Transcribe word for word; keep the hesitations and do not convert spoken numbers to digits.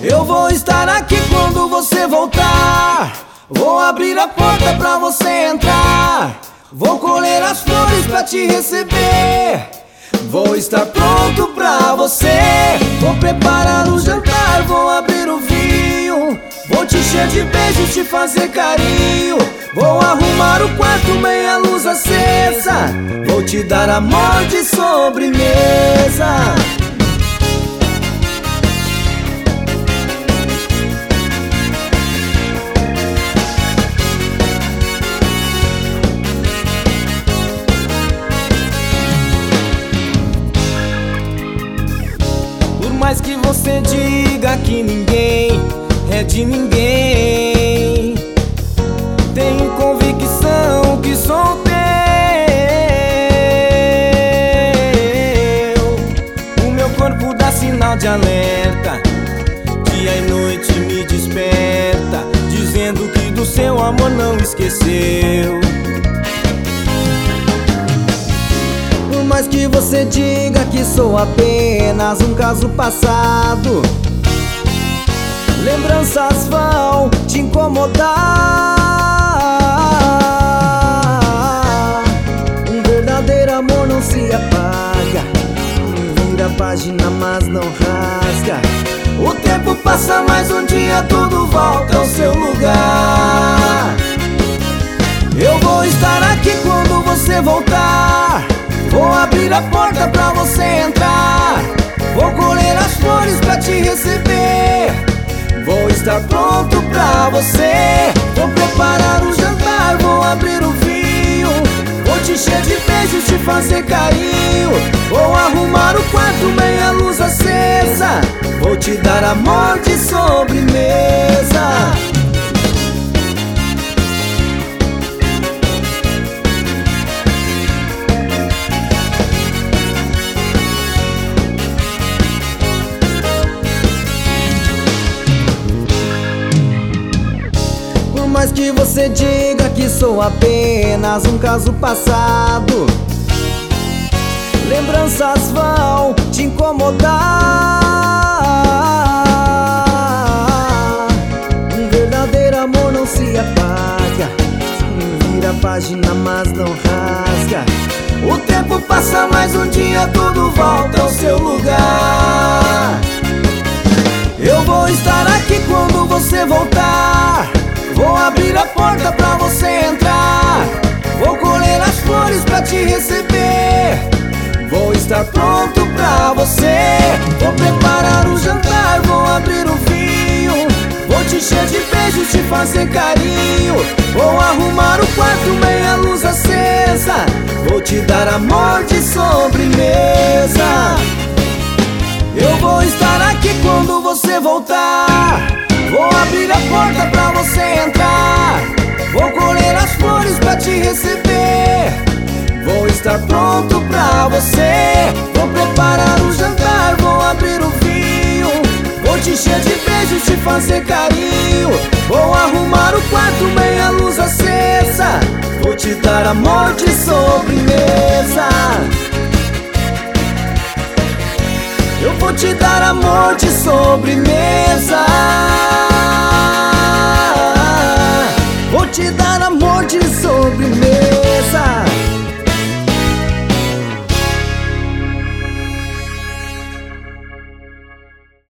Eu vou estar aqui quando você voltar. Vou abrir a porta pra você entrar. Vou colher as flores pra te receber. Vou estar pronto pra você. Vou preparar o jantar, vou abrir o vinho. Vou te encher de beijos, te fazer carinho. Vou arrumar o quarto, meia luz acesa. Vou te dar amor de sobremesa. Por mais que você diga que ninguém é de ninguém, tenho convicção que sou teu. O meu corpo dá sinal de alerta, dia e noite me desperta, dizendo que do seu amor não esqueceu. Por mais que você diga que sou apenas um caso passado, lembranças vão te incomodar. Um verdadeiro amor não se apaga, vira a página mas não rasga. O tempo passa, mas um dia tudo volta ao seu lugar. Eu vou estar aqui quando você voltar. Vou abrir a porta pra você entrar. Vou colher as flores pra te receber. Vou estar pronto pra você. Vou preparar o jantar, vou abrir o vinho. Vou te encher de beijos, te fazer carinho. Vou arrumar o quarto, meia luz acesa. Vou te dar amor de sobremesa. Por mais que você diga que sou apenas um caso passado, lembranças vão te incomodar. Um verdadeiro amor não se apaga, vira a página mas não rasga. O tempo passa, mas um dia tudo volta ao seu lugar. Eu vou estar aqui quando você voltar. Vou abrir a porta pra você entrar. Vou colher as flores pra te receber. Vou estar pronto pra você. Vou preparar o jantar, vou abrir o vinho. Vou te encher de beijos, te fazer carinho. Vou arrumar o quarto, meia luz acesa. Vou te dar amor de sobremesa. Eu vou estar aqui quando você voltar. Vou abrir a porta pra você entrar. Vou colher as flores pra te receber. Vou estar pronto pra você. Vou preparar o jantar, vou abrir o vinho. Vou te encher de beijos, te fazer carinho. Vou arrumar o quarto, meia luz acesa. Vou te dar amor de sobremesa. Eu vou te dar amor de sobremesa.